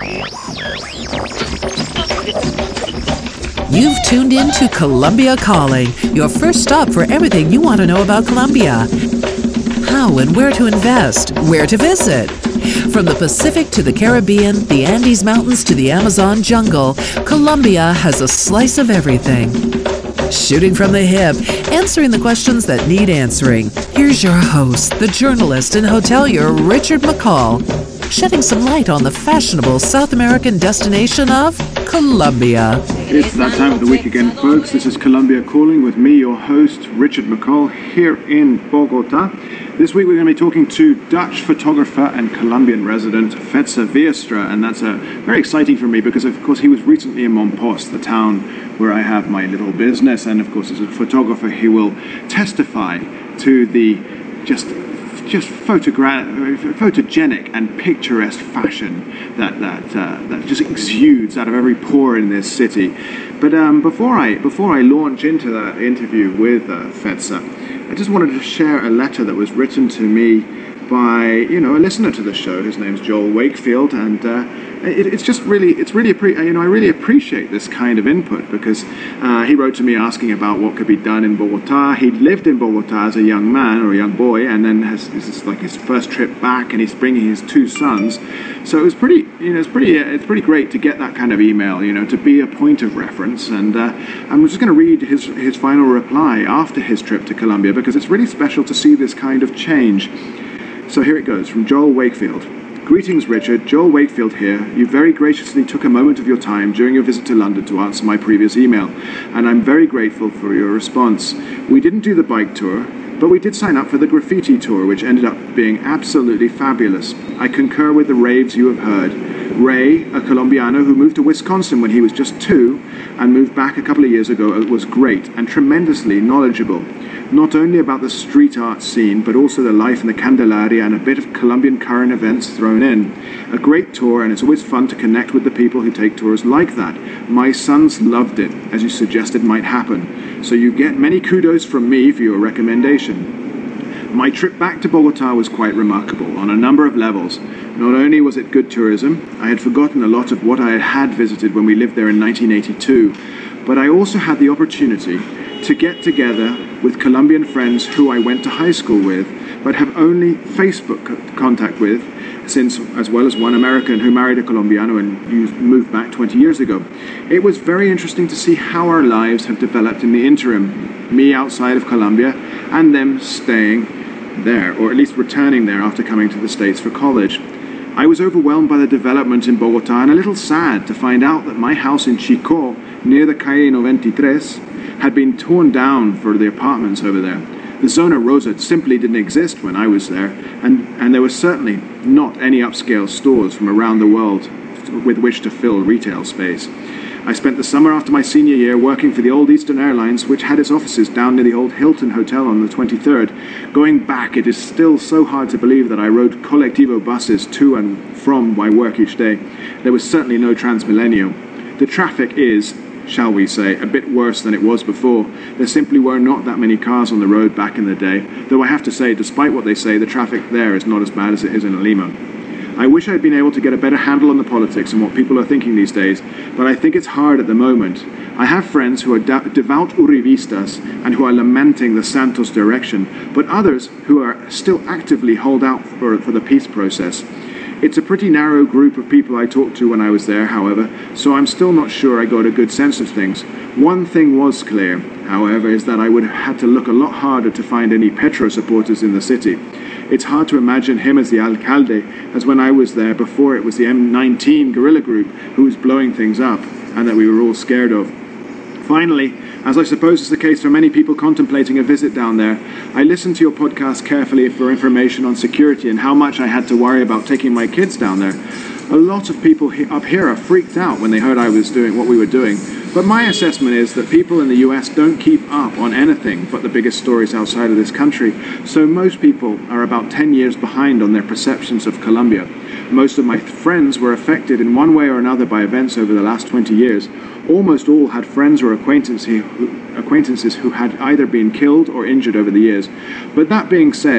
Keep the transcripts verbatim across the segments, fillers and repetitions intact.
You've tuned in to Colombia Calling, your first stop for everything you want to know about Colombia. How and where to invest, where to visit. From the Pacific to the Caribbean, the Andes Mountains to the Amazon jungle, Colombia has a slice of everything. Shooting from the hip, answering the questions that need answering. Here's your host, the journalist and hotelier Richard McCall, shedding some light on the fashionable South American destination of Colombia. It's that time of the week again, folks. This is Colombia Calling with me, your host, Richard McCall, here in Bogota. This week we're going to be talking to Dutch photographer and Colombian resident Fetzer Veenstra, and that's uh, very exciting for me because, of course, he was recently in Mompox, the town where I have my little business, and, of course, as a photographer, he will testify to the just just photogra- photogenic and picturesque fashion that that uh, that just exudes out of every pore in this city. But um, before I before I launch into that interview with uh, Fetzer, I just wanted to share a letter that was written to me by, you know, a listener to the show. His name's Joel Wakefield, and uh, it, it's just really, it's really, you know, I really appreciate this kind of input because uh, he wrote to me asking about what could be done in Bogota. He'd lived in Bogota as a young man or a young boy, and then has this is like his first trip back, and he's bringing his two sons. So it was pretty, you know, it's pretty, it's pretty great to get that kind of email, you know, to be a point of reference. And uh, I'm just going to read his his final reply after his trip to Colombia because it's really special to see this kind of change. So here it goes, from Joel Wakefield. Greetings, Richard. Joel Wakefield here. You very graciously took a moment of your time during your visit to London to answer my previous email, and I'm very grateful for your response. We didn't do the bike tour, but we did sign up for the graffiti tour, which ended up being absolutely fabulous. I concur with the raves you have heard. Ray, a Colombiano who moved to Wisconsin when he was just two and moved back a couple of years ago, was great and tremendously knowledgeable. Not only about the street art scene, but also the life in the Candelaria and a bit of Colombian current events thrown in. A great tour, and it's always fun to connect with the people who take tours like that. My sons loved it, as you suggested might happen. So you get many kudos from me for your recommendation. My trip back to Bogota was quite remarkable on a number of levels. Not only was it good tourism, I had forgotten a lot of what I had visited when we lived there in nineteen eighty-two, but I also had the opportunity to get together with Colombian friends who I went to high school with, but have only Facebook contact with, since, as well as one American who married a Colombiano and moved back twenty years ago. It was very interesting to see how our lives have developed in the interim, me outside of Colombia and them staying there, or at least returning there after coming to the States for college. I was overwhelmed by the development in Bogota and a little sad to find out that my house in Chico, near the Calle ninety-three, had been torn down for the apartments over there. The Zona Rosa simply didn't exist when I was there, and, and there was certainly not any upscale stores from around the world with which to fill retail space. I spent the summer after my senior year working for the old Eastern Airlines, which had its offices down near the old Hilton Hotel on the twenty-third. Going back, it is still so hard to believe that I rode Colectivo buses to and from my work each day. There was certainly no Transmilenio. The traffic is, shall we say, a bit worse than it was before. There simply were not that many cars on the road back in the day, though I have to say, despite what they say, the traffic there is not as bad as it is in Lima. I wish I had been able to get a better handle on the politics and what people are thinking these days, but I think it's hard at the moment. I have friends who are de- devout Uribistas and who are lamenting the Santos direction, but others who are still actively hold out for, for the peace process. It's a pretty narrow group of people I talked to when I was there, however, so I'm still not sure I got a good sense of things. One thing was clear, however, is that I would have had to look a lot harder to find any Petro supporters in the city. It's hard to imagine him as the alcalde, as when I was there before it was the M nineteen guerrilla group who was blowing things up and that we were all scared of. Finally, as I suppose is the case for many people contemplating a visit down there, I listened to your podcast carefully for information on security and how much I had to worry about taking my kids down there. A lot of people up here are freaked out when they heard I was doing what we were doing, but my assessment is that people in the U S don't keep up on anything but the biggest stories outside of this country, so most people are about ten years behind on their perceptions of Colombia. Most of my friends were affected in one way or another by events over the last twenty years. Almost all had friends or acquaintances who, acquaintances who had either been killed or injured over the years. But that being said,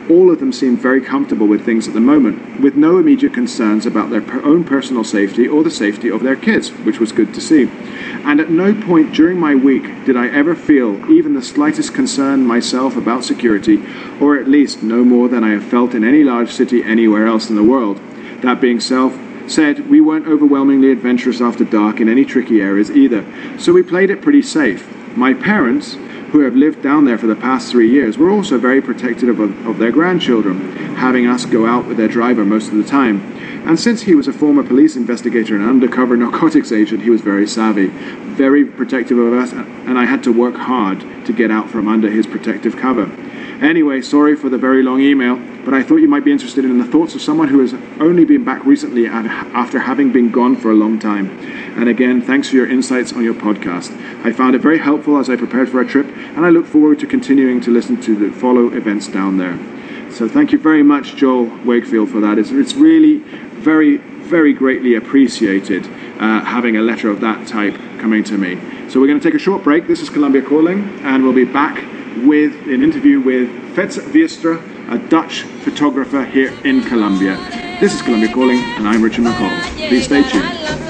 All of them seemed very comfortable with things at the moment, with no immediate concerns about their per- own personal safety or the safety of their kids, which was good to see. And at no point during my week did I ever feel even the slightest concern myself about security, or at least no more than I have felt in any large city anywhere else in the world. That being self said, we weren't overwhelmingly adventurous after dark in any tricky areas either, so we played it pretty safe. My parents, who have lived down there for the past three years, were also very protective of, of their grandchildren, having us go out with their driver most of the time. And since he was a former police investigator and undercover narcotics agent, he was very savvy, very protective of us, and I had to work hard to get out from under his protective cover. Anyway, sorry for the very long email, but I thought you might be interested in the thoughts of someone who has only been back recently after having been gone for a long time. And again, thanks for your insights on your podcast. I found it very helpful as I prepared for our trip, and I look forward to continuing to listen to the follow events down there. So thank you very much, Joel Wakefield, for that. It's, it's really very, very greatly appreciated uh, having a letter of that type coming to me. So we're going to take a short break. This is Columbia Calling, and we'll be back with an interview with Fetsa Veenstra, a Dutch photographer here in Colombia. This is Columbia Calling, and I'm Richard McCall. Please stay tuned.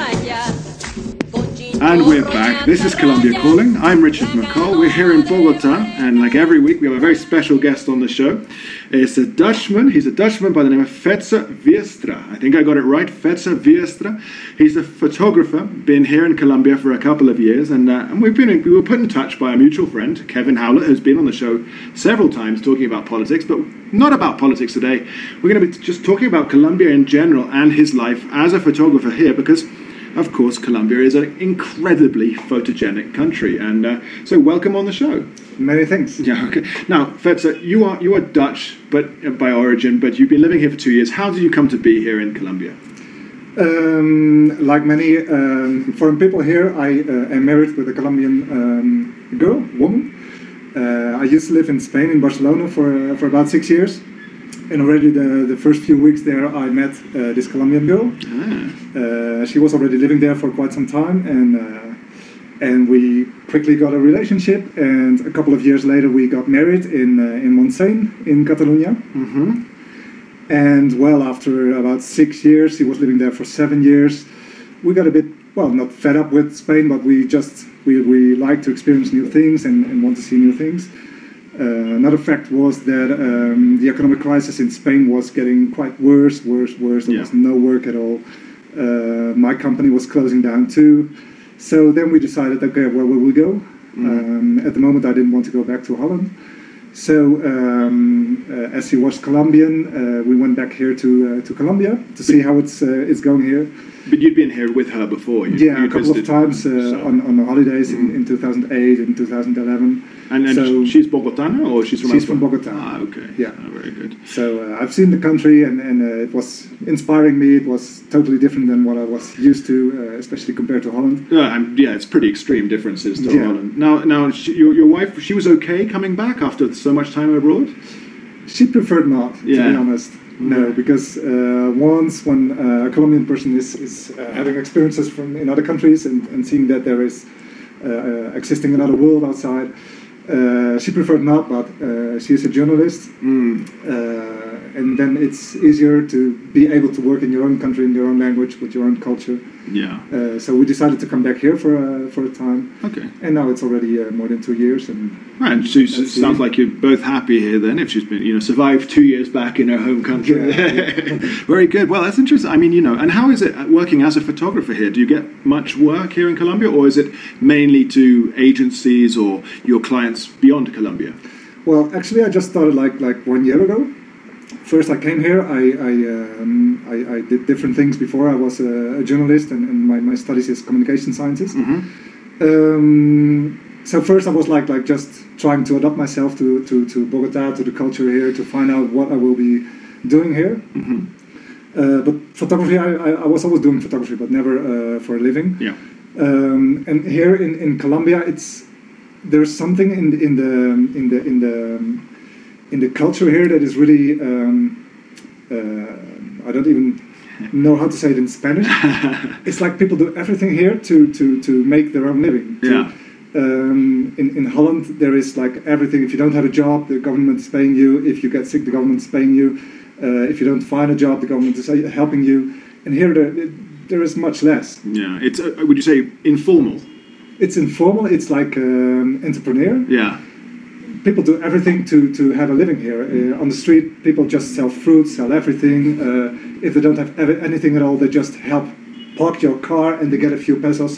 And we're back. This is Columbia Calling. I'm Richard McCall. We're here in Bogota, and like every week, we have a very special guest on the show. It's a Dutchman. He's a Dutchman by the name of Fetsa Veenstra. I think I got it right, Fetsa Veenstra. He's a photographer, been here in Colombia for a couple of years, and, uh, and we've been we were put in touch by a mutual friend, Kevin Howlett, who's been on the show several times talking about politics, but not about politics today. We're going to be just talking about Colombia in general and his life as a photographer here, because of course, Colombia is an incredibly photogenic country, and uh, so welcome on the show. Many thanks. Yeah. Okay. Now, Fetsa, you are you are Dutch, but uh, by origin, but you've been living here for two years. How did you come to be here in Colombia? Um, like many um, foreign people here, I uh, am married with a Colombian um, girl, woman. Uh, I used to live in Spain, in Barcelona, for uh, for about six years. And already the, the first few weeks there, I met uh, this Colombian girl. Ah. Uh, she was already living there for quite some time, and uh, and we quickly got a relationship. And a couple of years later, we got married in uh, in Montseny, in Catalonia. Mm-hmm. And well, after about six years, she was living there for seven years. We got a bit, well, not fed up with Spain, but we just we we like to experience new things and, and want to see new things. Uh, another fact was that um, the economic crisis in Spain was getting quite worse, worse, worse. There yeah. was no work at all. Uh, my company was closing down too. So then we decided, okay, where will we go? Mm. Um, at the moment, I didn't want to go back to Holland. So um, uh, as he was Colombian, uh, we went back here to uh, to Colombia to see how it's uh, it's going here. But you'd been here with her before. You, yeah, you a couple visited, of times uh, so. on on the holidays mm. in, in two thousand eight and two thousand eleven. And, and so she's Bogotana, or she's from she's elsewhere? from Bogota. Ah, okay. Yeah, oh, very good. So uh, I've seen the country, and and uh, it was inspiring me. It was totally different than what I was used to, uh, especially compared to Holland. Uh, and yeah, it's pretty extreme differences to yeah. Holland. Now, now, she, your your wife, she was okay coming back after so much time abroad. She preferred not, yeah. to be honest. No, because uh, once when uh, a Colombian person is, is uh, having experiences from in other countries and, and seeing that there is uh, uh, existing another world outside, uh, she preferred not, but uh, she is a journalist. Mm. Uh, and then it's easier to be able to work in your own country, in your own language, with your own culture. Yeah. Uh, so we decided to come back here for uh, for a time. Okay. And now it's already uh, more than two years. And right. So it sounds like you're both happy here then. If she's been, you know, survived two years back in her home country. Yeah. Very good. Well, that's interesting. I mean, you know, and how is it working as a photographer here? Do you get much work here in Colombia, or is it mainly to agencies or your clients beyond Colombia? Well, actually, I just started like like one year ago. First, I came here. I I, um, I I did different things before. I was a, a journalist, and, and my, my studies is communication sciences. Mm-hmm. Um, so first, I was like like just trying to adapt myself to, to, to Bogota, to the culture here, to find out what I will be doing here. Mm-hmm. Uh, but photography, I, I, I was always doing photography, but never uh, for a living. Yeah. Um, and here in, in Colombia, it's there's something in the, in the in the in the um, in the culture here that is really um, uh, I don't even know how to say it in Spanish. It's like people do everything here to, to, to make their own living. To, yeah. Um, in, in Holland, there is like everything. If you don't have a job, the government is paying you. If you get sick, the government is paying you. Uh, if you don't find a job, the government is helping you. And here, there, there is much less. Yeah, it's uh, would you say informal? It's informal. It's like um, entrepreneur. Yeah. People do everything to, to have a living here. Uh, on the street, people just sell fruits, sell everything. Uh, if they don't have ev- anything at all, they just help park your car and they get a few pesos.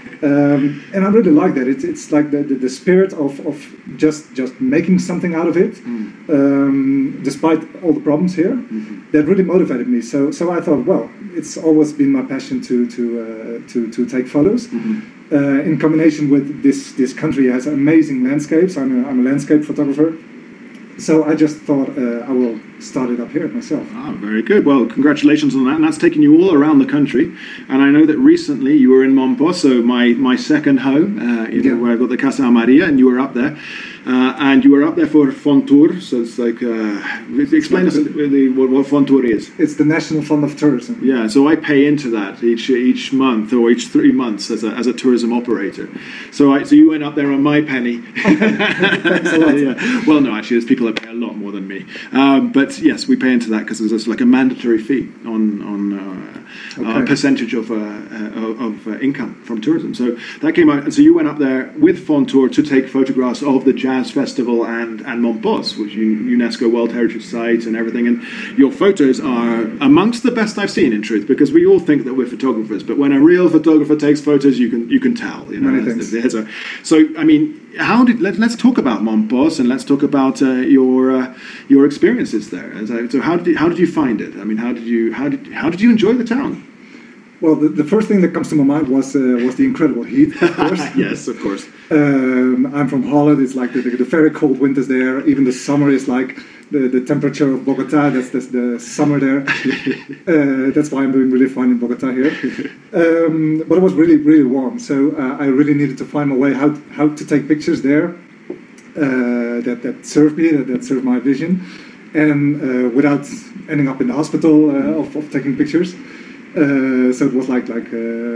um, and I really like that. It's it's like the, the, the spirit of, of just just making something out of it, mm. um, despite all the problems here. Mm-hmm. That really motivated me. So so I thought, well, it's always been my passion to to uh, to to take photos. Mm-hmm. uh, in combination with this this country has amazing landscapes. I'm a, I'm a landscape photographer. So I just thought uh, I will start it up here myself. Ah, very good. Well, congratulations on that. And that's taken you all around the country. And I know that recently you were in Mompox, my, my second home, uh, you know, yeah. where I've got the Casa Maria, and you were up there. Uh, and you were up there for Fontour, so it's like, uh, explain us the, what, what Fontour is. It's the National Fund of Tourism. Yeah, so I pay into that each each month or each three months as a as a tourism operator. So I, so you went up there on my penny. Thanks a lot. Yeah. Well, no, actually, there's people that pay a lot more than me. Um, but yes, we pay into that because there's like a mandatory fee on on uh, okay. a percentage of uh, uh, of uh, income from tourism. So that came out, and so you went up there with Fontour to take photographs of the jazz Festival and, and Mompox, which is UNESCO World Heritage Site and everything. And your photos are amongst the best I've seen, in truth, because we all think that we're photographers, but when a real photographer takes photos, you can you can tell. You know, Many things. There's a, so, I mean, how did let, let's talk about Mompox and let's talk about uh, your uh, your experiences there. So, how did you, how did you find it? I mean, how did you how did how did you enjoy the town? Well, the, the first thing that comes to my mind was uh, was the incredible heat, of course. Yes, of course. Um, I'm from Holland. It's like the, the, the very cold winters there. Even the summer is like the, the temperature of Bogota. That's, that's the summer there. uh, that's why I'm doing really fine in Bogota here. Um, but it was really, really warm. So uh, I really needed to find my way how how to take pictures there uh, that, that served me, that, that served my vision. And uh, without ending up in the hospital uh, of, of taking pictures. Uh, so it was like like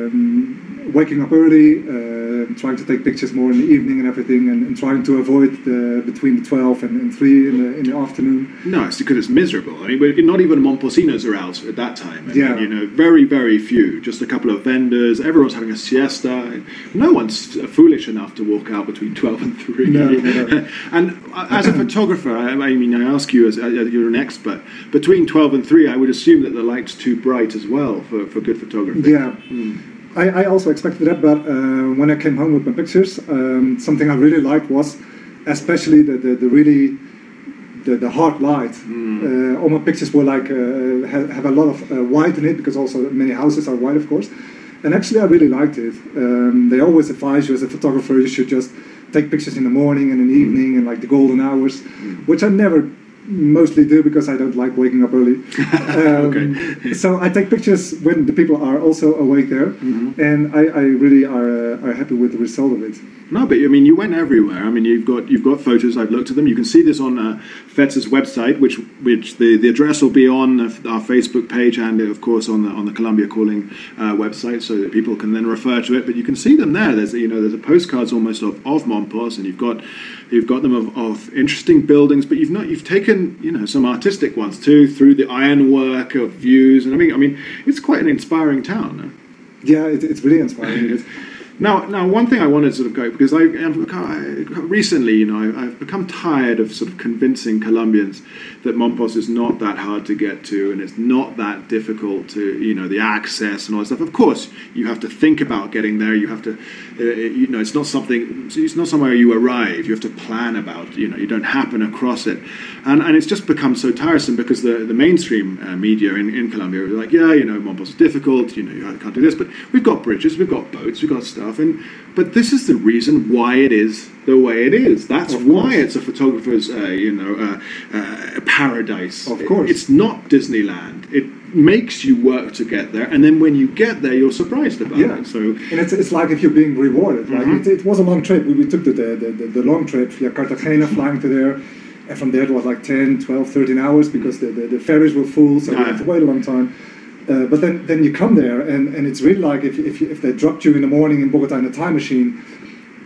um, waking up early, uh, trying to take pictures more in the evening and everything, and, and trying to avoid the, between the twelve and, and three in the in the afternoon. No, it's because it's miserable. I mean, not even Momposinos are out at that time. I yeah, mean, you know, very very few. Just a couple of vendors. Everyone's having a siesta. No one's foolish enough to walk out between twelve and three. No, no. And as a photographer, I, I mean, I ask you as uh, you're an expert. Between twelve and three, I would assume that the light's too bright as well for, for good photography. Yeah. Mm. I, I also expected that, but uh, when I came home with my pictures, um, something I really liked was especially the, the, the really the, the hard light. Mm. Uh, all my pictures were like uh, have, have a lot of uh, white in it, because also many houses are white, of course. And actually I really liked it. Um, they always advise you as a photographer you should just take pictures in the morning and in the evening and like the golden hours, mm. which I never mostly do because I don't like waking up early. Um, okay. So I take pictures when the people are also awake there, mm-hmm. and I, I really are uh, are happy with the result of it. No, but I mean, you went everywhere. I mean, you've got you've got photos. I've looked at them. You can see this on uh, FETS's website, which which the, the address will be on our Facebook page and of course on the on the Colombia Calling uh, website, so that people can then refer to it. But you can see them there. There's you know there's a postcards almost of, of Mompox, and you've got you've got them of, of interesting buildings. But you've not you've taken you know some artistic ones too through the ironwork of views. And I mean I mean it's quite an inspiring town. No? Yeah, it, it's really inspiring. It Now, now, one thing I wanted to sort of go, because I, I recently, you know, I, I've become tired of sort of convincing Colombians that Mompox is not that hard to get to, and it's not that difficult to, you know, the access and all that stuff. Of course, you have to think about getting there. You have to, uh, you know, it's not something, it's not somewhere you arrive. You have to plan about, you know, you don't happen across it, and and it's just become so tiresome because the the mainstream uh, media in, in Colombia are like, yeah, you know, Mompox is difficult. You know, you can't do this, but we've got bridges, we've got boats, we've got stuff. And but this is the reason why it is the way it is. That's why it's a photographer's, uh, you know, uh, uh, paradise. Of course, it, it's not Disneyland. It makes you work to get there, and then when you get there, you're surprised about yeah. it. So, and it's it's like if you're being rewarded. Like mm-hmm. it, it was a long trip. We, we took the the, the the long trip via Cartagena, flying to there, and from there it was like ten, twelve, thirteen hours because the the, the ferries were full, so ah. we had to wait a long time. Uh, but then, then you come there, and, and it's really like if if, you, if they dropped you in the morning in Bogota in a time machine,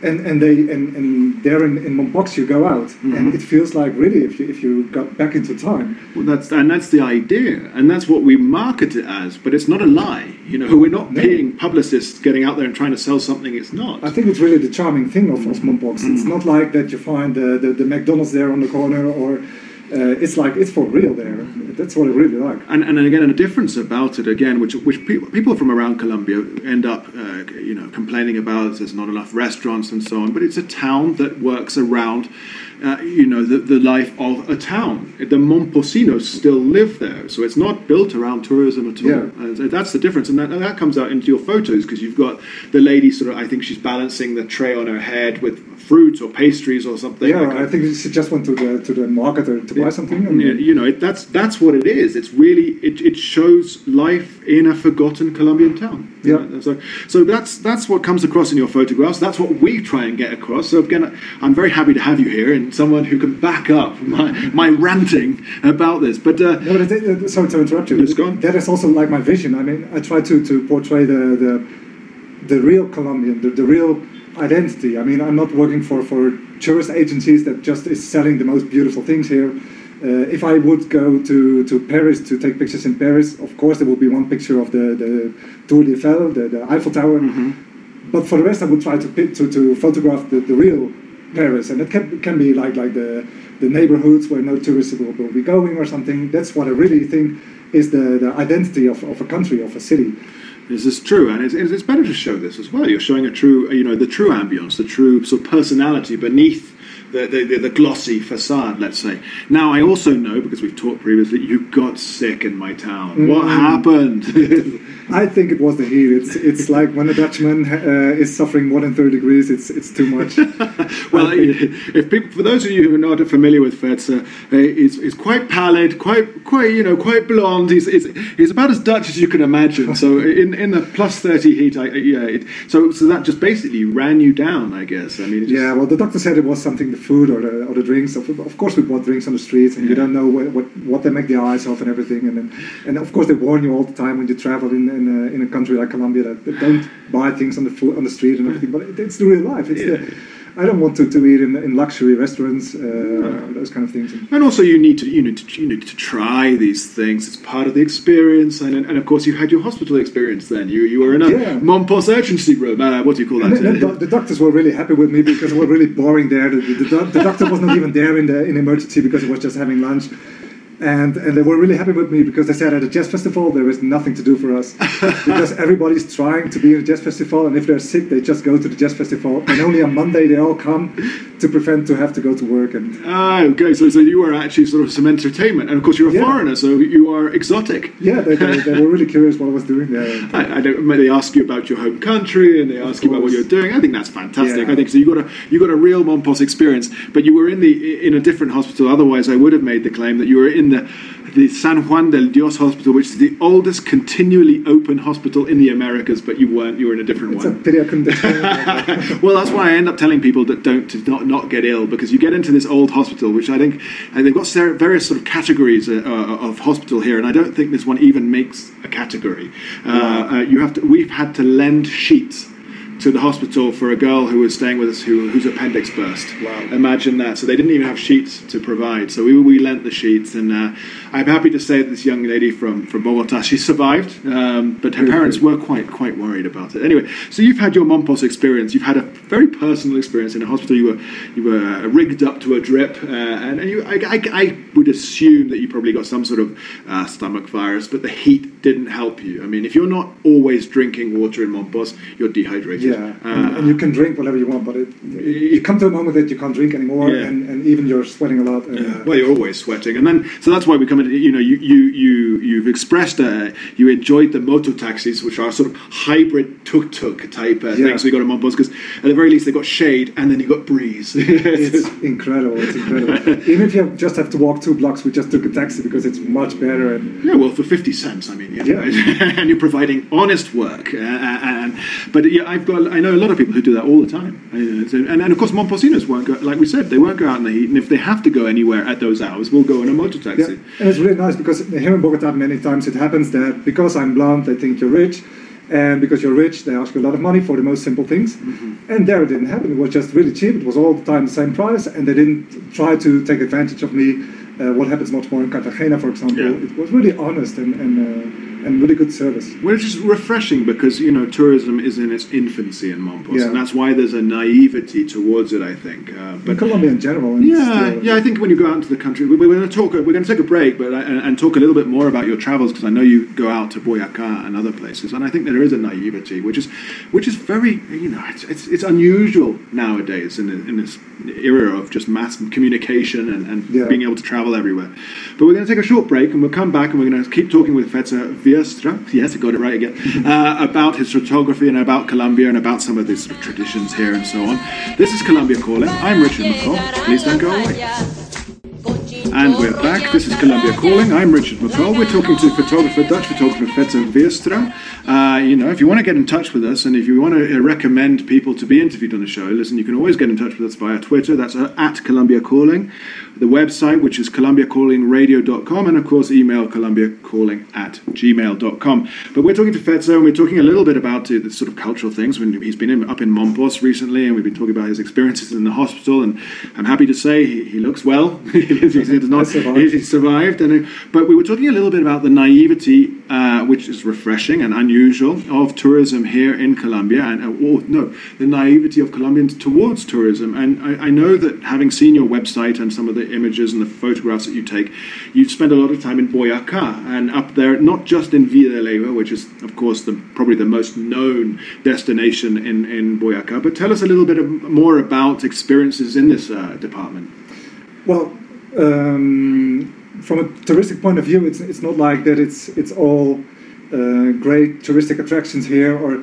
And and they and, and there in, in Mompox you go out, mm-hmm. and it feels like really if you if you got back into time. Well, that's and that's the idea, and that's what we market it as. But it's not a lie. You know, we're not no. paying publicists getting out there and trying to sell something. It's not. I think it's really the charming thing of, of Mompox. Mm-hmm. It's not like that you find the, the, the McDonald's there on the corner, or uh, it's like it's for real there. That's what I really like. And and again, and a difference about it again, which which people people from around Colombia end up, uh, you know, complaining about. There's not enough restaurants and so on. But it's a town that works around, uh, you know, the the life of a town. The Momposinos still live there, so it's not built around tourism at all. Yeah. And so that's the difference, and that and that comes out into your photos because you've got the lady sort of. I think she's balancing the tray on her head with fruits or pastries or something. Yeah, like I think she just went to the to the market to buy something. And yeah, you know, it, that's that's what it is. It's really it, it shows life in a forgotten Colombian town. Yeah. You know, so so that's that's what comes across in your photographs. That's what we try and get across. So again, I'm very happy to have you here and someone who can back up my my ranting about this. But uh, no, but it, uh, sorry to interrupt you. It's gone. That is also like my vision. I mean, I try to, to portray the the the real Colombian, the, the real identity. I mean, I'm not working for, for tourist agencies that just is selling the most beautiful things here. Uh, if I would go to, to Paris to take pictures in Paris, of course there will be one picture of the, the Tour Eiffel, the, the Eiffel Tower. Mm-hmm. But for the rest, I would try to pick, to, to photograph the, the real Paris, and it can, can be like like the the neighborhoods where no tourists will, will be going or something. That's what I really think is the, the identity of, of a country, of a city. This is true, and it's, it's better to show this as well. You're showing a true, you know, the true ambience, the true sort of personality beneath the, the, the glossy facade, let's say. Now, I also know, because we've talked previously, you got sick in my town. Mm. What happened? I think it was the heat. It's it's like when a Dutchman uh, is suffering more than thirty degrees, it's it's too much. Well, if people, for those of you who are not familiar with Fetzer, uh, he's, he's quite pallid, quite quite you know quite blonde. He's he's, he's about as Dutch as you can imagine. So in in the plus thirty heat, I, yeah. It, so so that just basically ran you down, I guess. I mean, it just, yeah. Well, the doctor said it was something the food or the or the drinks. Of, of course, we bought drinks on the streets, and yeah. you don't know what, what what they make the eyes of and everything. And then, and of course, they warn you all the time when you travel in. In a, in a country like Colombia that, that don't buy things on the food, on the street and everything, but it, it's the real life. It's yeah. the, I don't want to, to eat in, in luxury restaurants, uh, no. those kind of things. And also, you need to you need to you need to try these things. It's part of the experience, and and of course, you had your hospital experience. Then you you were in a yeah. Mompos urgency room. Uh, what do you call that? And then, the, the doctors were really happy with me because it was really boring there. The, the, the, the doctor was not even there in the in emergency because he was just having lunch. And and they were really happy with me because they said at a jazz festival there is nothing to do for us because everybody's trying to be in a jazz festival, and if they're sick they just go to the jazz festival, and only on Monday they all come to prevent to have to go to work. And ah, okay, so so you were actually sort of some entertainment, and of course you're a yeah. foreigner, so you are exotic. Yeah, they, they, they were really curious what I was doing there. I, I don't, they ask you about your home country, and they ask you about what you're doing. I think that's fantastic. Yeah. I think so. You got a you got a real Mompos experience, but you were in the in a different hospital. Otherwise, I would have made the claim that you were in the the San Juan del Dios Hospital, which is the oldest continually open hospital in the Americas, but you weren't. You were in a different it's one. A pity I couldn't explain that. Well, that's why I end up telling people that don't to not not get ill, because you get into this old hospital, which I think and they've got various sort of categories uh, of hospital here, and I don't think this one even makes a category. Uh, uh, you have to. We've had to lend sheets to the hospital for a girl who was staying with us who, whose appendix burst. Wow. Imagine that. So they didn't even have sheets to provide. So we we lent the sheets, and uh, I'm happy to say that this young lady from, from Bogota, she survived, um, but her Really parents good. were quite quite worried about it. Anyway, so you've had your Mompos experience. You've had a very personal experience in a hospital. You were you were rigged up to a drip, uh, and, and you, I, I, I would assume that you probably got some sort of uh, stomach virus, but the heat didn't help you. I mean, if you're not always drinking water in Mompos, you're dehydrated. Yeah, Uh, and, and you can drink whatever you want, but it, you come to a moment that you can't drink anymore, Yeah. and, and even you're sweating a lot. Uh, Yeah. Well, you're always sweating, and then so that's why we come into. You know, you you you you've expressed uh, you enjoyed the moto taxis, which are sort of hybrid tuk tuk type uh, Yeah. things. We got in Mompos because at the very least they got shade, and then you got breeze. It's incredible. It's incredible. Even if you have, just have to walk two blocks, we just took a taxi because it's much better. And Yeah, well, for fifty cents, I mean, you know, Yeah. and you're providing honest work. Uh, and but yeah, I've got I know a lot of people who do that all the time. Uh, so- and, and of course, Momposinos won't go. Like we said, they won't go out in the heat, and if they have to go anywhere at those hours, we'll go in a motor yeah, taxi. and it's really nice because here in Bogota, many times it happens that because I'm blonde, they think you're rich. And because you're rich, they ask you a lot of money for the most simple things. Mm-hmm. And there it didn't happen. It was just really cheap. It was all the time the same price. And they didn't try to take advantage of me. Uh, what happens much more in Cartagena, for example. Yeah. It was really honest and and, uh, and really good service. Well, it's just refreshing because, you know, tourism is in its infancy in Mompos. Yeah. And that's why there's a naivety towards it, I think. Uh, but in Colombia in general. Yeah, still, yeah. I think when you go out into the country, we're, we're going to talk. We're going to take a break, but and, and talk a little bit more about your travels because I know you go out to Boyacá and other places, and I think there is a naivety, which is which is very, you know, it's it's, it's unusual nowadays in in this era of just mass communication and, and yeah. being able to travel everywhere. But we're going to take a short break, and we'll come back, and we're going to keep talking with Fetzer Viestra. Yes, I got it right again. uh, about his photography and about Colombia and about some of these sort of traditions here and so on. This is Colombia Calling. I'm Richard McCall. Please don't go away. And we're back. This is Colombia Calling. I'm Richard McCall. We're talking to photographer, Dutch photographer Fetzer Viestra. Uh, you know, if you want to get in touch with us and if you want to uh, recommend people to be interviewed on the show, listen, you can always get in touch with us via Twitter. That's uh, at Colombia Calling. The website, which is columbia calling radio dot com, and of course email columbiacalling at gmail dot com. But we're talking to Fetzer, and we're talking a little bit about uh, the sort of cultural things. When he's been in, up in Mompos recently, and we've been talking about his experiences in the hospital, and I'm happy to say he, he looks well. He's not, survived. He survived. And, uh, but we were talking a little bit about the naivety, uh, which is refreshing and unusual, of tourism here in Colombia, and uh, or, no, the naivety of Colombians towards tourism. And I, I know that having seen your website and some of the images and the photographs that you take, you've spent a lot of time in Boyacá and up there, not just in Villa de Leyva, which is of course the, probably the most known destination in, in Boyacá, but tell us a little bit of, more about experiences in this uh, department. Well, um, from a touristic point of view, it's it's not like that it's it's all uh, great touristic attractions here. Or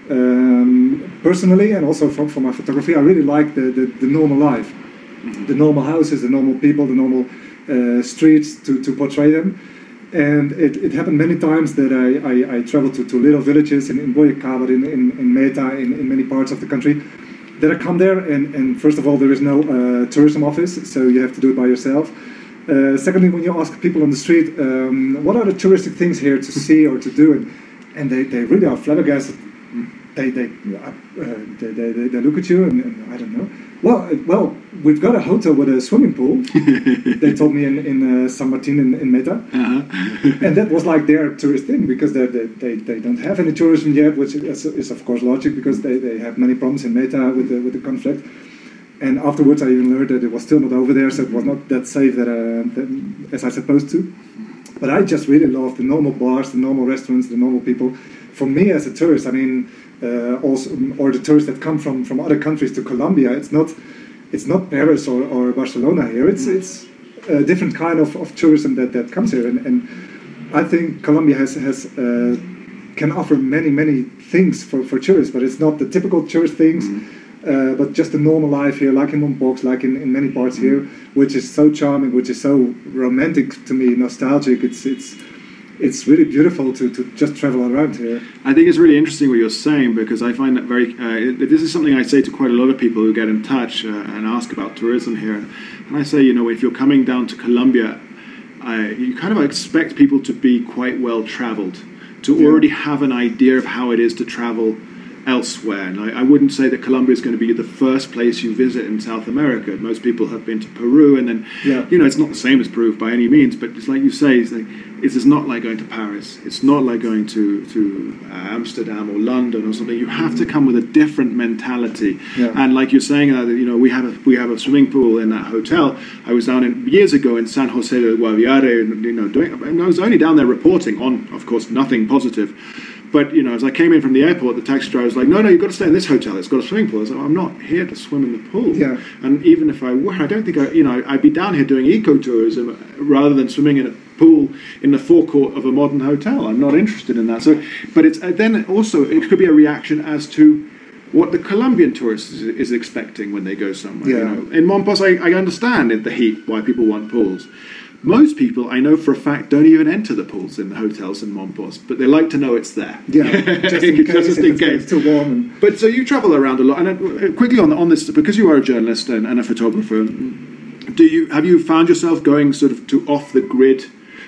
um, personally, and also from, from my photography, I really like the, the, the normal life. The normal houses, the normal people, the normal uh, streets to, to portray them. And it, it happened many times that I, I, I traveled to, to little villages in, in Boyacá, but in, in, in Meta, in, in many parts of the country. That I come there, and, and first of all, there is no uh, tourism office, so you have to do it by yourself. Uh, secondly, when you ask people on the street, um, what are the touristic things here to see or to do, and, and they, they really are flabbergasted. They they, uh, they, they, they, they look at you, and, and I don't know. Well, well, we've got a hotel with a swimming pool. They told me in, in uh, San Martin in, in Meta. Uh-huh. And that was like their tourist thing, because they, they, they don't have any tourism yet, which is, is of course logic, because they, they have many problems in Meta with the, with the conflict. And afterwards I even learned that it was still not over there, so it was not that safe that, uh, that as I supposed to. But I just really love the normal bars, the normal restaurants, the normal people. For me as a tourist, I mean, uh, also, or the tourists that come from, from other countries to Colombia, it's not it's not Paris or, or Barcelona here. It's it's a different kind of, of tourism that, that comes here, and, and I think Colombia has has uh, can offer many many things for, for tourists, but it's not the typical tourist things. Mm. Uh, but just the normal life here, like in Mompos, like in, in many parts here, which is so charming, which is so romantic to me, nostalgic. It's it's it's really beautiful to, to just travel around here. I think it's really interesting what you're saying, because I find that very. Uh, this is something I say to quite a lot of people who get in touch uh, and ask about tourism here, and I say, you know, if you're coming down to Colombia, uh, you kind of expect people to be quite well traveled, to yeah. already have an idea of how it is to travel elsewhere. And I, I wouldn't say that Colombia is going to be the first place you visit in South America. Most people have been to Peru, and then, yeah. you know, it's not the same as Peru by any means, but it's like you say, it's, like, it's not like going to Paris. It's not like going to, to uh, Amsterdam or London or something. You have to come with a different mentality. Yeah. And like you're saying, uh, you know, we have a we have a swimming pool in that hotel. I was down in, years ago in San Jose de Guaviare, and, you know, doing, and I was only down there reporting on, of course, nothing positive. But, you know, as I came in from the airport, the taxi driver was like, no, no, you've got to stay in this hotel. It's got a swimming pool. I was like, well, I'm not here to swim in the pool. Yeah. And even if I were, I don't think, I, you know, I'd be down here doing ecotourism rather than swimming in a pool in the forecourt of a modern hotel. I'm not interested in that. So, but it's uh, then also, it could be a reaction as to what the Colombian tourist is, is expecting when they go somewhere. Yeah. You know? In Mompos, I, I understand in the heat why people want pools. Most people, I know for a fact, don't even enter the pools in the hotels in Mompos, but they like to know it's there. Yeah, just in case, just in it's, case. It's too warm. And... But so you travel around a lot, and uh, quickly on on this, because you are a journalist and, and a photographer, do you have you found yourself going sort of to off the grid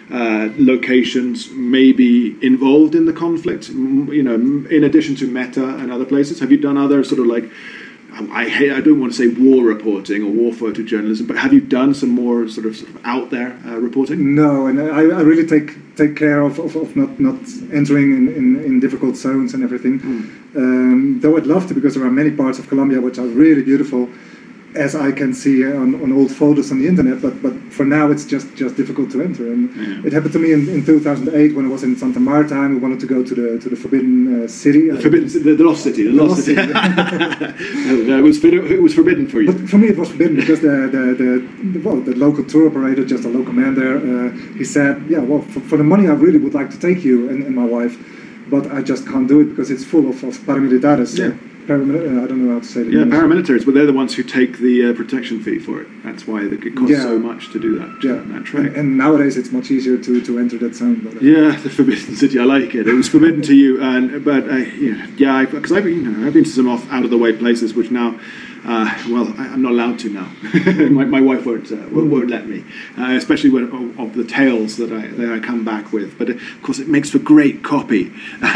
uh, locations maybe involved in the conflict, you know, in addition to Meta and other places? Have you done other sort of like, I hate, I don't want to say war reporting or war photojournalism, but have you done some more sort of, sort of out there uh, reporting? No, and I, I really take take care of, of, of not, not entering in, in, in difficult zones and everything. Mm. Um, though I'd love to, because there are many parts of Colombia which are really beautiful, as I can see on, on old photos on the internet, but but for now it's just, just difficult to enter. And yeah. It happened to me in, in two thousand eight when I was in Santa Marta. We wanted to go to the to the Forbidden uh, City. The, forbidden, the, the Lost City. The, the Lost, Lost City. city. it, was, it was forbidden for you. But for me it was forbidden because the the, the, the, well, the local tour operator, just a local man there, uh, he said, yeah, well, for, for the money I really would like to take you and, and my wife, but I just can't do it because it's full of, of paramilitares. Yeah. So Paramil- I don't know how to say it. Yeah, paramilitaries, but they're the ones who take the uh, protection fee for it. That's why it costs yeah. so much to do that. Yeah, that track. And, and nowadays it's much easier to, to enter that zone. But, uh, yeah, the Forbidden City. I like it. It was forbidden to you, and but uh, yeah, yeah, because I've you know I've been to some off out of the way places which now. Uh, well, I, I'm not allowed to now. my, my wife won't, uh, won't won't let me, uh, especially when of, of the tales that I that I come back with. But uh, of course, it makes for great copy.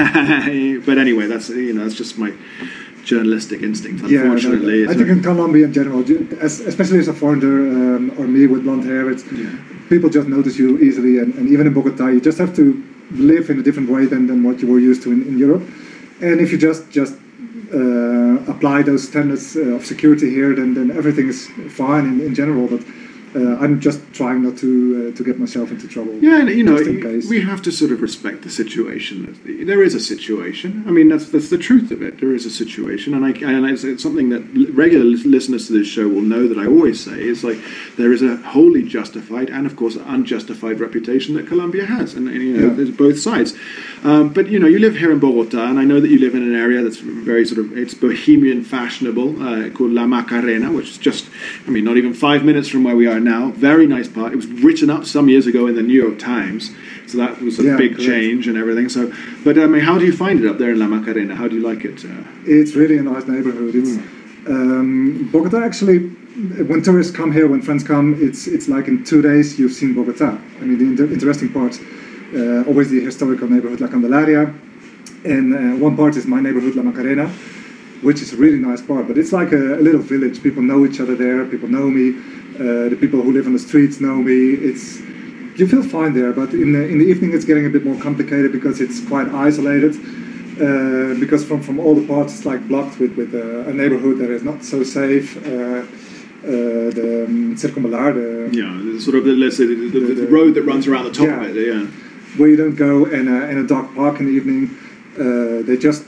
But anyway, that's you know that's just my journalistic instinct. Unfortunately, yeah, no, I think in Colombia in general, as, especially as a foreigner um, or me with blonde hair, it's, yeah. people just notice you easily. And, and even in Bogota, you just have to live in a different way than, than what you were used to in, in Europe. And if you just just Uh, apply those standards uh, of security here, then, then everything is fine in, in general. But uh, I'm just trying not to uh, to get myself into trouble. Yeah, and you know, we have to sort of respect the situation. There is a situation. I mean, that's that's the truth of it. There is a situation, and I and it's something that regular listeners to this show will know that I always say is like there is a wholly justified and of course unjustified reputation that Colombia has, and, and you know, yeah. there's both sides. Um, but you know, you live here in Bogota, and I know that you live in an area that's very sort of it's bohemian, fashionable, uh, called La Macarena, which is just, I mean, not even five minutes from where we are now. Very nice part. It was written up some years ago in the New York Times, so that was a yeah, big correct. change and everything. So, but I mean, how do you find it up there in La Macarena? How do you like it? Uh, it's really a nice neighborhood. It's mm. um, Bogota actually. When tourists come here, when friends come, it's it's like in two days you've seen Bogota. I mean, the inter- interesting parts. Uh, always the historical neighborhood La Candelaria, and uh, one part is my neighborhood La Macarena, which is a really nice part, but it's like a, a little village. People know each other there, people know me, uh, the people who live on the streets know me. It's you feel fine there, but in the, in the evening it's getting a bit more complicated because it's quite isolated, uh, because from, from all the parts it's like blocked with, with uh, a neighborhood that is not so safe. Uh, Uh, the um, Circunvalar, the yeah, sort of the, let's say the, the, the, the road that runs around the top yeah, of it, yeah. Where you don't go in a, in a dark park in the evening. Uh, they just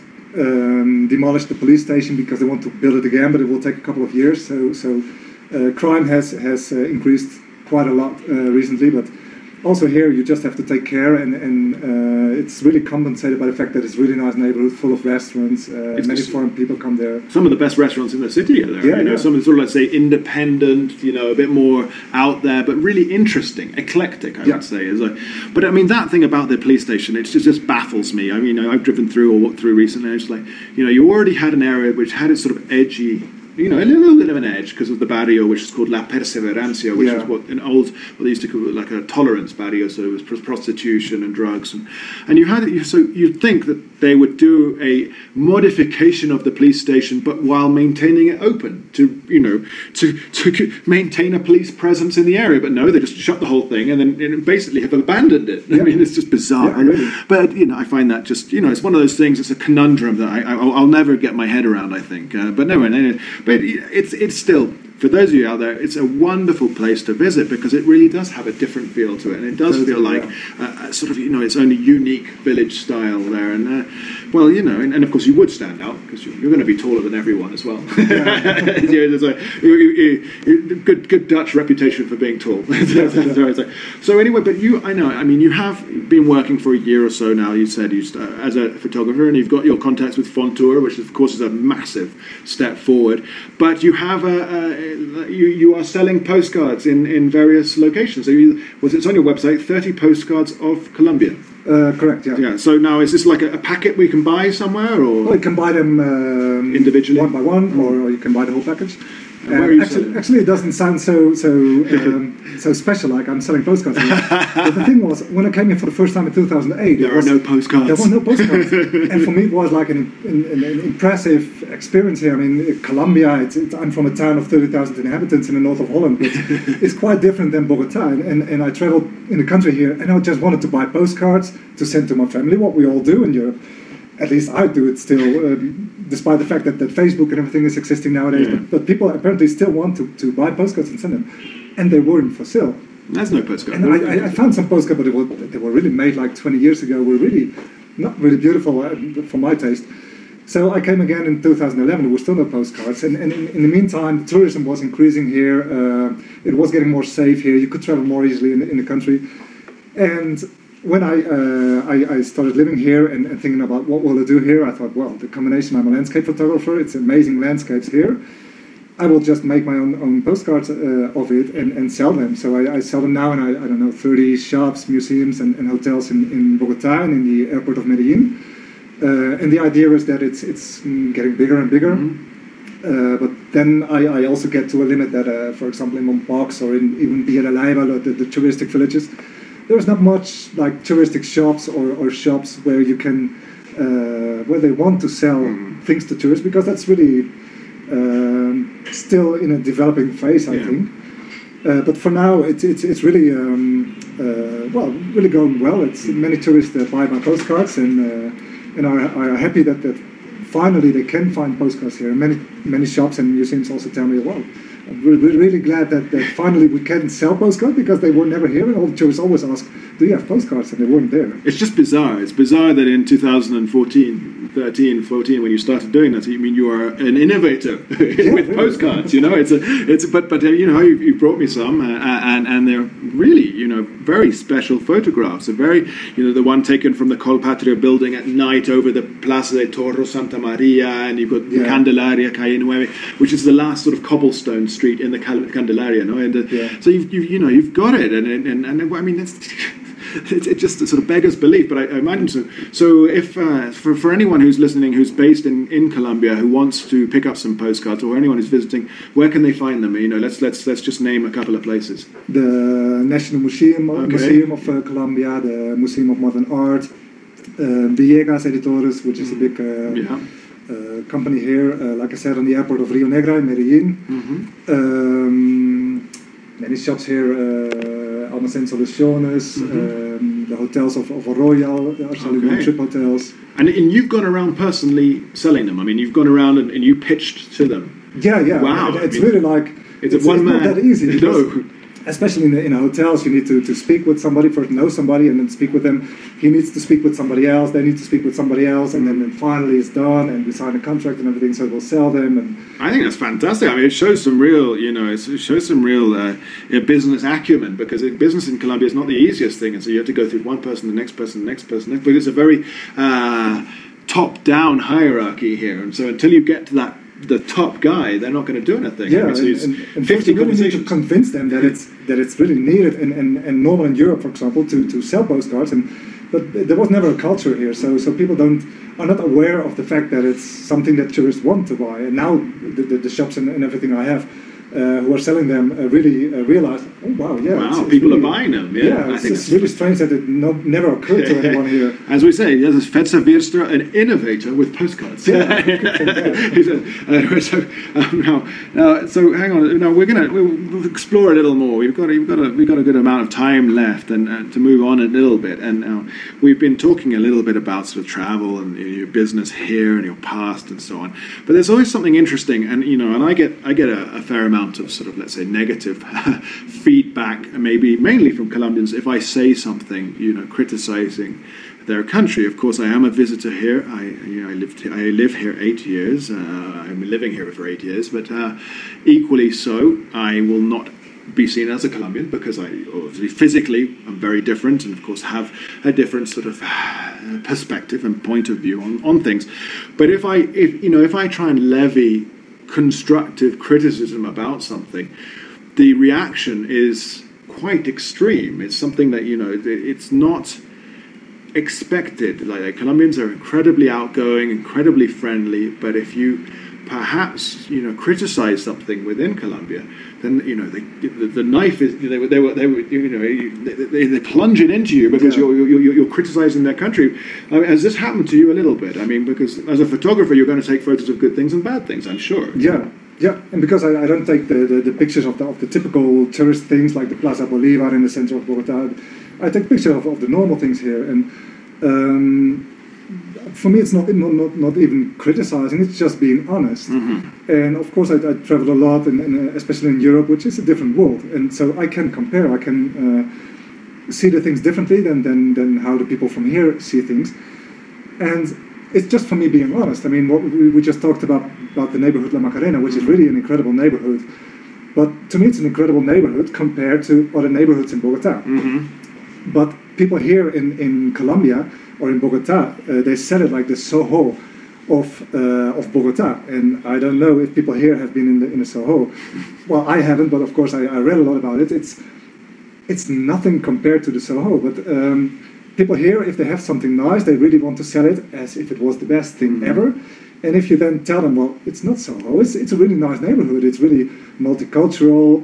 um, demolished the police station because they want to build it again, but it will take a couple of years. So, so uh, crime has has uh, increased quite a lot uh, recently, but. Also here, you just have to take care, and, and uh, it's really compensated by the fact that it's a really nice neighborhood, full of restaurants. Uh, many foreign people come there. Some of the best restaurants in the city are there. Yeah, you know, yeah. some sort of, let's say, independent, you know, a bit more out there, but really interesting, eclectic, I yeah. would say. Is like, but I mean, that thing about the police station, it just, just baffles me. I mean, I've driven through or walked through recently, and it's like, you know, you already had an area which had its sort of edgy. You know, a little bit of an edge because of the barrio, which is called La Perseverancia, which yeah. is what an old, what they used to call like a tolerance barrio. So it was prostitution and drugs, and and you had it. So you'd think that they would do a modification of the police station, but while maintaining it open to, you know, to to maintain a police presence in the area. But no, they just shut the whole thing and then and basically have abandoned it. Yeah. I mean, it's just bizarre. Yeah, really. But you know, I find that just you know, it's one of those things. It's a conundrum that I, I I'll never get my head around. I think, uh, but no, anyway. But it's it's still, for those of you out there, it's a wonderful place to visit because it really does have a different feel to it, and it does feel like a, a sort of you know its own unique village style there. And uh, well, you know, and, and of course you would stand out because you're, you're going to be taller than everyone as well. Yeah. There's a, you, you, you, good good Dutch reputation for being tall. So anyway, but you, I know, I mean, you have been working for a year or so now. You said you uh, as a photographer, and you've got your contacts with Fontour, which of course is a massive step forward. But you have a, a You, you are selling postcards in, in various locations. So you, was it's on your website, thirty postcards of Colombia. Uh, correct, yeah. Yeah. So now is this like a, a packet we can buy somewhere, or well, you can buy them um, individually, one by one, mm. or, or you can buy the whole package. And where are you actually, selling? actually, it doesn't sound so so um, so special. Like I'm selling postcards. But the thing was, when I came here for the first time in two thousand eight, There it was, are no postcards. There were no postcards, and for me, it was like an, an, an impressive experience here. I mean, Colombia. It's, it's, I'm from a town of thirty thousand inhabitants in the north of Holland. But it's quite different than Bogota, and and I traveled in the country here, and I just wanted to buy postcards to send to my family. What we all do in Europe. At least I do it still, um, despite the fact that, that Facebook and everything is existing nowadays. Yeah. But, but people apparently still want to, to buy postcards and send them. And they weren't for sale. There's no postcard. And I, I, I found some postcards, but they were, they were really made like twenty years ago, were really not really beautiful uh, for my taste. So I came again in two thousand eleven, there were still no postcards. And, and in, in the meantime, tourism was increasing here. Uh, it was getting more safe here. You could travel more easily in, in the country. And when I, uh, I I started living here and, and thinking about what will I do here, I thought, well, the combination, I'm a landscape photographer, it's amazing landscapes here. I will just make my own, own postcards uh, of it and, and sell them. So I, I sell them now in, I, I don't know, thirty shops, museums and, and hotels in, in Bogota and in the airport of Medellin. Uh, and the idea is that it's, it's getting bigger and bigger. Mm-hmm. uh, but then I, I also get to a limit that, uh, for example, in Mompox or in even Villa de Leyva, the, the touristic villages, there's not much like touristic shops or, or shops where you can, uh, where they want to sell mm. things to tourists, because that's really um, still in a developing phase, I yeah. think. Uh, but for now, it's it's, it's really um, uh, well, really going well. It's many tourists uh, buy my postcards and uh, and are, are happy that, that finally they can find postcards here. Many many shops and museums also tell me, well, we're really glad that, that finally we can sell postcards, because they were never here, and all the tourists always ask, do you have postcards? And they weren't there. It's just bizarre. It's bizarre that in two thousand fourteen, thirteen, fourteen, when you started doing that, you mean you are an innovator yeah, with really. postcards, you know, it's a, it's a, but, but uh, you know, you, you brought me some, uh, and, and they're really, you know, very special photographs. A very, you know, the one taken from the Colpatria building at night over the Plaza de Toros Santa Maria, and you've got yeah. Candelaria, Calle Nueve, which is the last sort of cobblestone street in the Candelaria, no? And uh, yeah. so you've, you've, you know, you've got it, and and, and, and I mean, it's, it, it just sort of beggars belief. But I, I imagine so. So if uh, for for anyone who's listening, who's based in, in Colombia, who wants to pick up some postcards, or anyone who's visiting, where can they find them? You know, let's let's let's just name a couple of places. The National Museum okay. Museum of uh, Colombia, the Museum of Modern Art, uh, Villegas Editores, which is a big. Uh, yeah. Uh, company here, uh, like I said, on the airport of Rio Negro in Medellin. Mm-hmm. Um, many shops here, uh, Almacén Soluciones, mm-hmm. um, the hotels of, of Royal, are selling okay. trip hotels. And, and you've gone around personally selling them. I mean, you've gone around and, and you pitched to them. Yeah, yeah. Wow. It, it's I mean, really like, it's, it's, a one it's man, not that easy. No. Especially in the, in the hotels, you need to, to speak with somebody, first know somebody, and then speak with them. He needs to speak with somebody else, they need to speak with somebody else, and then, then finally it's done, and we sign a contract and everything, so we'll sell them. And I think that's fantastic. I mean, it shows some real, you know, it shows some real uh, business acumen, because business in Colombia is not the easiest thing, and so you have to go through one person, the next person, the next person, the next, but it's a very uh, top-down hierarchy here, and so until you get to that the top guy, they're not going to do anything. Yeah, I mean, so and, and, and fifty you really need to convince them that it's that it's really needed and, and, and normal in Europe, for example, to, to sell postcards. And but there was never a culture here, so so people don't are not aware of the fact that it's something that tourists want to buy. And now the, the, the shops and, and everything I have. Uh, who are selling them uh, really uh, realize, oh wow, yeah. Wow, it's, it's people really, are buying them. Yeah, yeah I it's think just really strange that it no, never occurred to anyone here. As we say, yes, it's Fetzer Wierstra, an innovator with postcards. Yeah. He's a, uh, so, um, now, now, so hang on. Now we're gonna we'll explore a little more. We've got we've got a we've got a good amount of time left, and uh, to move on a little bit. And now we've been talking a little bit about sort of travel and you know, your business here and your past and so on. But there's always something interesting, and you know, and I get I get a, a fair amount of sort of, let's say, negative feedback, maybe mainly from Colombians, if I say something, you know, criticizing their country. Of course, I am a visitor here. I, you know, I lived here, I live here eight years. Uh, I'm living here for eight years, but uh, equally so, I will not be seen as a Colombian, because I obviously physically I'm very different, and of course have a different sort of perspective and point of view on, on things. But if I, if you know, if I try and levy constructive criticism about something, the reaction is quite extreme. It's something that, you know, it's not expected. Like, like Colombians are incredibly outgoing, incredibly friendly, but if you perhaps, you know, criticize something within Colombia, then, you know, they, the, the knife is, they were, they were, they were you know, they, they, they plunge it into you because yeah. you're, you're, you're criticizing their country. I mean, has this happened to you a little bit? I mean, because as a photographer, you're going to take photos of good things and bad things, I'm sure. Yeah. Yeah, and because I, I don't take the, the, the pictures of the, of the typical tourist things like the Plaza Bolivar in the center of Bogotá, I take pictures of, of the normal things here. And um, for me, it's not, not not not even criticizing; it's just being honest. Mm-hmm. And of course, I, I travel a lot, and, and uh, especially in Europe, which is a different world. And so I can compare. I can uh, see the things differently than, than than how the people from here see things. And it's just for me being honest. I mean, what we, we just talked about about the neighborhood La Macarena, which is really an incredible neighborhood. But to me, it's an incredible neighborhood compared to other neighborhoods in Bogotá. Mm-hmm. But people here in, in Colombia or in Bogotá, uh, they sell it like the Soho of uh, of Bogotá. And I don't know if people here have been in the in the Soho. Well, I haven't, but of course I, I read a lot about it. It's it's nothing compared to the Soho, but. Um, People here, if they have something nice, they really want to sell it as if it was the best thing mm-hmm. ever. And if you then tell them, well, it's not Soho, it's, it's a really nice neighborhood, it's really multicultural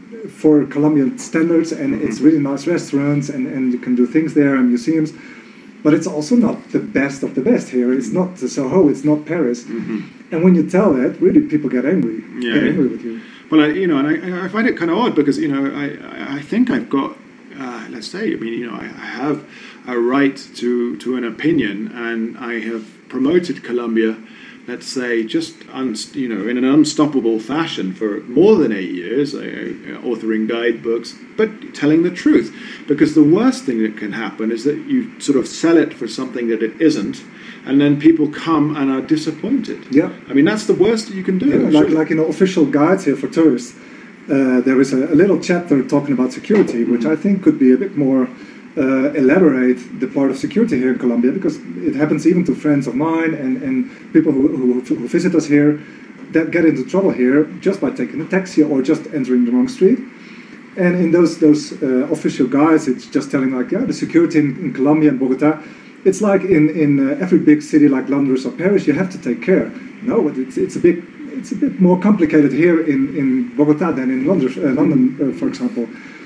for Colombian standards, and mm-hmm. it's really nice restaurants, and, and you can do things there and museums. But it's also not the best of the best here. It's not the Soho, it's not Paris. Mm-hmm. And when you tell that, really people get angry, yeah. get angry with you. Well, I, you know, and I, I find it kind of odd because, you know, I, I think I've got, uh, let's say, I mean, you know, I, I have a right to, to an opinion, and I have promoted Colombia, let's say, just un, you know, in an unstoppable fashion for more than eight years, uh, authoring guidebooks, but telling the truth. Because the worst thing that can happen is that you sort of sell it for something that it isn't, and then people come and are disappointed. Yeah, I mean, that's the worst that you can do. Yeah, like, like in you know, official guides here for tourists, uh, there is a, a little chapter talking about security, which mm-hmm. I think could be a bit more uh, elaborate the part of security here in Colombia, because it happens even to friends of mine and, and people who, who, who visit us here that get into trouble here just by taking a taxi or just entering the wrong street. And in those those uh, official guides, it's just telling like, yeah, the security in, in Colombia and Bogotá, it's like in, in uh, every big city like London or Paris, you have to take care. No, but it's, it's a bit it's a bit more complicated here in, in Bogotá than in London, uh, London uh, for example.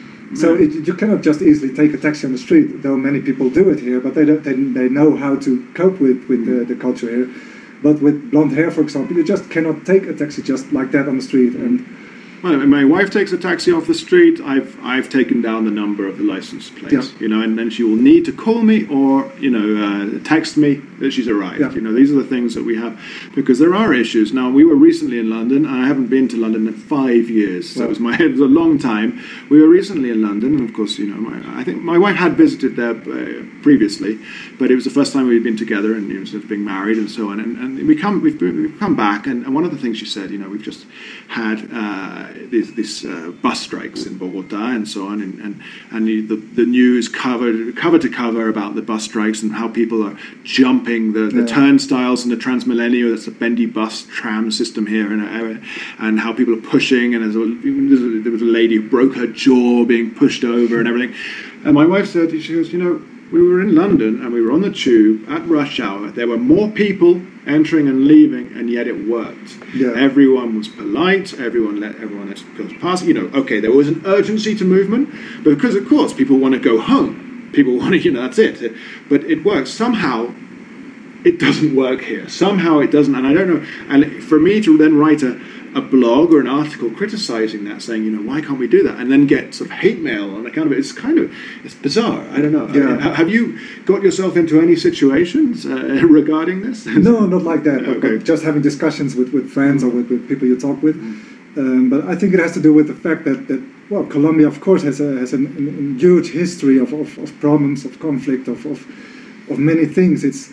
So it, you cannot just easily take a taxi on the street, though many people do it here, but they don't, they, they know how to cope with, with the, the culture here. But with blonde hair, for example, you just cannot take a taxi just like that on the street. And well, when my wife takes a taxi off the street, I've I've taken down the number of the license plate, yeah. you know, and then she will need to call me or, you know, uh, text me that she's arrived. Yeah. You know, these are the things that we have, because there are issues. Now, we were recently in London, and I haven't been to London in five years, so wow. it was my it was a long time. We were recently in London, and of course, you know, my, I think my wife had visited there uh, previously, but it was the first time we'd been together, and you know, sort of being married and so on. And, and we come we've, we've come back, and, and one of the things she said, you know, we've just had uh, these, these uh, bus strikes in Bogotá and so on, and and, and the, the news covered cover to cover about the bus strikes and how people are jumping the, the yeah. turnstiles and the Transmilenio, that's a bendy bus tram system here, and, and how people are pushing, and there's a, there was a lady who broke her jaw being pushed over and everything. And my wife said, she goes, you know, we were in London and we were on the tube at rush hour. There were more people entering and leaving, and yet it worked. Yeah. Everyone was polite. Everyone let everyone let go past. You know, okay, there was an urgency to movement, but because of course people want to go home. People want to, you know, that's it. But it works somehow. It doesn't work here. Somehow it doesn't, and I don't know. And for me to then write a, a blog or an article criticizing that, saying, you know, why can't we do that, and then get sort of hate mail on account of it, it's kind of, it's bizarre. I don't know. Yeah. I mean, have you got yourself into any situations uh, regarding this? No, not like that. Okay. But, but just having discussions with, with friends or with, with people you talk with. Mm. Um, but I think it has to do with the fact that, that well, Colombia, of course, has a has a, a huge history of, of, of problems, of conflict, of, of of many things. It's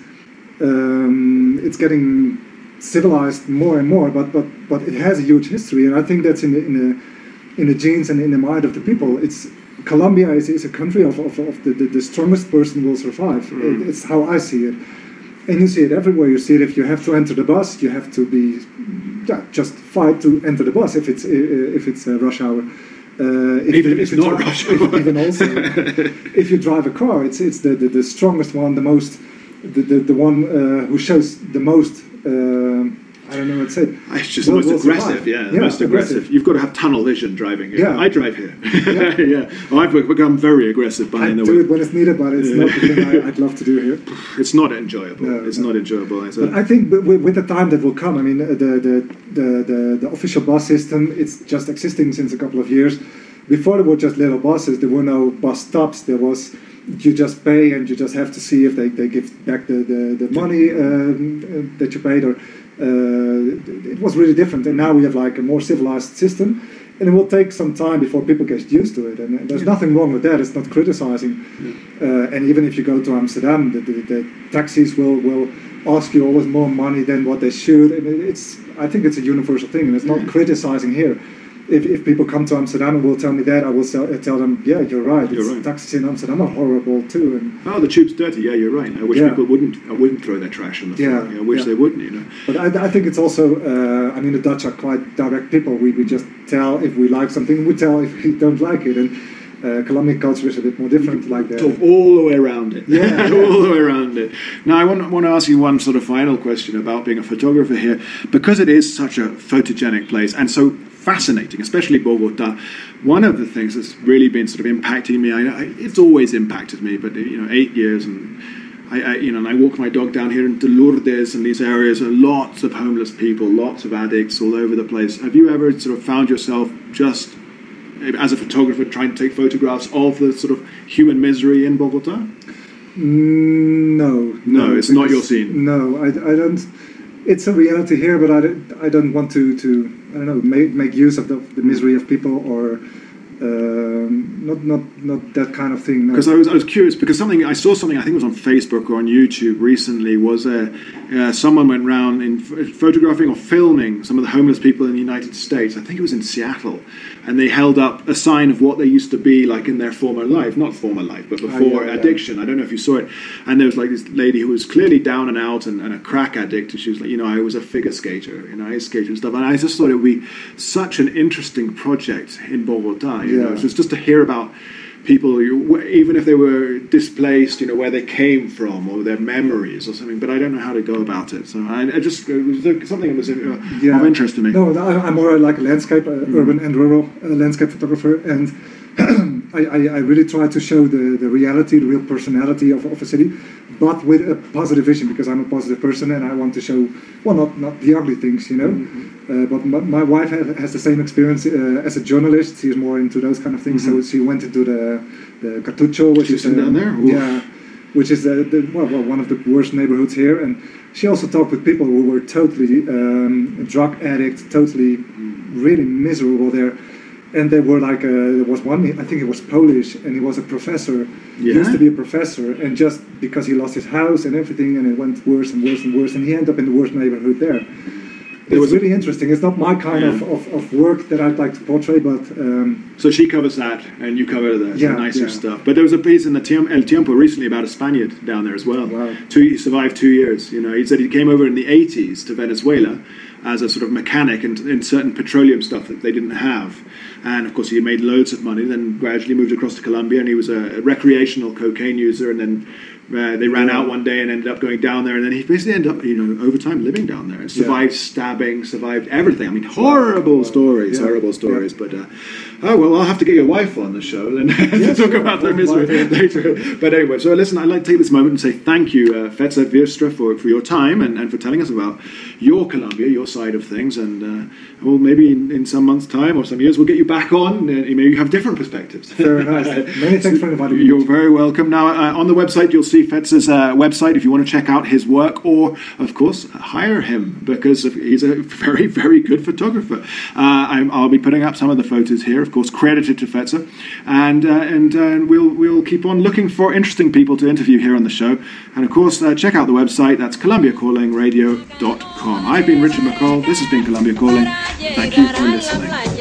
um, it's getting civilized more and more, but but but it has a huge history, and I think that's in the in the in the genes and in the mind of the people. It's Colombia is, is a country of of, of the, the the strongest person will survive. Mm. It, it's how I see it, and you see it everywhere. You see it if you have to enter the bus, you have to be yeah, just fight to enter the bus if it's if it's a rush hour. Uh, if, even if, if it's not drive, rush hour. If, even also, if you drive a car, it's it's the, the, the strongest one, the most, the the, the one uh, who shows the most. Uh, I don't know what to say. It's just the We'll- most we'll aggressive, survive. yeah, the Yeah, most aggressive. aggressive. You've got to have tunnel vision driving here. Yeah. I drive here. Yeah. yeah. Oh, I've become very aggressive I behind the do wheel. it when it's needed, but it's not the thing I, I'd love to do here. It's not enjoyable. No, it's no. not enjoyable. It's a- But I think with, with with the time that will come, I mean, the, the, the, the, the official bus system, it's just existing since a couple of years. Before there were just little buses, there were no bus stops. There was, you just pay and you just have to see if they, they give back the, the, the money um, that you paid. Or uh, it was really different. And now we have like a more civilized system. And it will take some time before people get used to it. And uh, there's nothing wrong with that. It's not criticizing. Uh, and even if you go to Amsterdam, the, the, the taxis will, will ask you always more money than what they should. And it- it's, I think it's a universal thing. And it's not criticizing here. If, if people come to Amsterdam and will tell me that, I will sell, uh, tell them, yeah, you're right. You're It's, right. Taxis in Amsterdam are horrible too. And Oh, the tube's dirty. Yeah, you're right. I wish Yeah. people wouldn't. I wouldn't throw their trash on the floor. Yeah, I wish yeah. they wouldn't. You know. But I, I think it's also, uh, I mean, the Dutch are quite direct people. We, we just tell if we like something, we tell if we don't like it. And uh, Colombian culture is a bit more different like that. Talk all the way around it. Yeah, all the way around it. Now, I want, want to ask you one sort of final question about being a photographer here, because it is such a photogenic place and so fascinating, especially Bogota. One of the things that's really been sort of impacting me, I, I, it's always impacted me, but you know, eight years and. I, I, you know, and I walk my dog down here into Lourdes and these areas, and lots of homeless people, lots of addicts all over the place. Have you ever sort of found yourself just, as a photographer, trying to take photographs of the sort of human misery in Bogota? Mm, no. No, it's not your because- scene. No, I, I don't. It's a reality here, but I don't, I don't want to, to I don't know, make, make use of the, the misery of people or um, not, not, not that kind of thing. No. Because I was, I was curious, because something I saw something I think it was on Facebook or on YouTube recently was uh, uh, someone went round in ph- photographing or filming some of the homeless people in the United States. I think it was in Seattle, and they held up a sign of what they used to be like in their former life, not former life, but before yeah, yeah. addiction. I don't know if you saw it, and there was like this lady who was clearly down and out and, and a crack addict, and she was like, you know, I was a figure skater, you know, I skated and stuff, and I just thought it would be such an interesting project in Bogota. You know, Yeah. just just to hear about people, you, even if they were displaced, you know, where they came from or their memories or something. But I don't know how to go about it. So I, I just it was something that was uh, Yeah. of interest to me. No, I- I'm more like a landscape, uh, urban and rural uh, landscape photographer, and I, I, I really try to show the, the reality, the real personality of, of a city, but with a positive vision, because I'm a positive person and I want to show, well, not, not the ugly things, you know. Uh, but my, my wife ha- has the same experience uh, as a journalist. She's more into those kind of things, so she went into the, the Cartucho, which She's is down uh, there? Oof. Yeah, which is the, the well, well, one of the worst neighborhoods here, and she also talked with people who were totally um, drug addicts, totally really miserable there. And they were like, uh, there was one, I think he was Polish, and he was a professor. He Yeah? used to be a professor, and just because he lost his house and everything, and it went worse and worse and worse, and he ended up in the worst neighborhood there. There It's was a- really interesting. It's not my kind Yeah. of, of, of work that I'd like to portray, but um, So she covers that, and you cover the, the Yeah, nicer yeah. stuff. But there was a piece in the Tiemp- El Tiempo recently about a Spaniard down there as well. Wow. Two, he survived two years. You know, he said he came over in the eighties to Venezuela as a sort of mechanic in, in certain petroleum stuff that they didn't have. And of course, he made loads of money. Then gradually moved across to Colombia, and he was a recreational cocaine user. And then uh, they ran out one day and ended up going down there. And then he basically ended up, you know, over time living down there and survived stabbing, survived everything. I mean, horrible Wow. stories, Yeah. horrible stories. But uh, oh well, I'll have to get your wife on the show then to Yes, talk sure. about their I'll misery invite her. later. But anyway, so listen, I'd like to take this moment and say thank you, uh, Fetzer Virstra, for, for your time and, and for telling us about your Colombia, your side of things. And uh, well, maybe in, in some months' time or some years, we'll get you back on. And maybe you have different perspectives. very nice. Many thanks for inviting me. You're very welcome. Now, uh, on the website, you'll see Fetzer's uh, website if you want to check out his work, or, of course, hire him because of- he's a very, very good photographer. Uh, I'm, I'll be putting up some of the photos here, of course, credited to Fetzer, and uh, and uh, we'll we'll keep on looking for interesting people to interview here on the show. And of course, uh, check out the website. That's columbia calling radio dot com. I've been Richard McCall. This has been Columbia Calling. Thank you for listening.